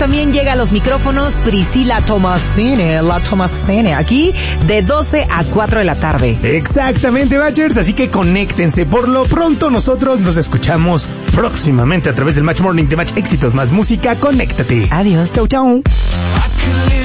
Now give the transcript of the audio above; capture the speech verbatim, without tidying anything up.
también llega a los micrófonos Priscila Tomasini, la Tomasini, aquí de doce a cuatro de la tarde. Exactamente, Bachers, así que conéctense. Por lo pronto nosotros nos escuchamos próximamente a través del Match Morning de Match Éxitos Más Música. Conéctate. Adiós. Chau, chau.